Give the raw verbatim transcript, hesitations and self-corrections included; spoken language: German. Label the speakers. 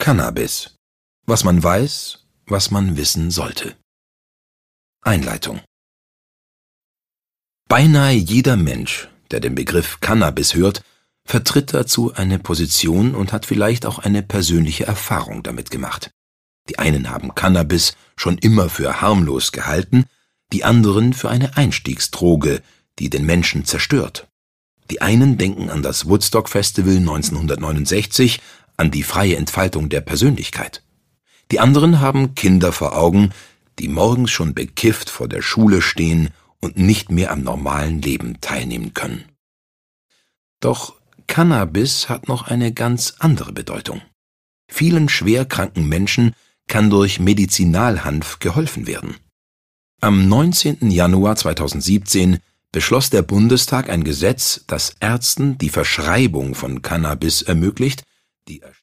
Speaker 1: Cannabis. Was man weiß, was man wissen sollte. Einleitung. Beinahe jeder Mensch, der den Begriff Cannabis hört, vertritt dazu eine Position und hat vielleicht auch eine persönliche Erfahrung damit gemacht. Die einen haben Cannabis schon immer für harmlos gehalten, die anderen für eine Einstiegsdroge, die den Menschen zerstört. Die einen denken an das Woodstock Festival neunzehnhundertneunundsechzig, an die freie Entfaltung der Persönlichkeit. Die anderen haben Kinder vor Augen, die morgens schon bekifft vor der Schule stehen und nicht mehr am normalen Leben teilnehmen können. Doch Cannabis hat noch eine ganz andere Bedeutung. Vielen schwerkranken Menschen kann durch Medizinalhanf geholfen werden. Am neunzehnten Januar zweitausendsiebzehn beschloss der Bundestag ein Gesetz, das Ärzten die Verschreibung von Cannabis ermöglicht, die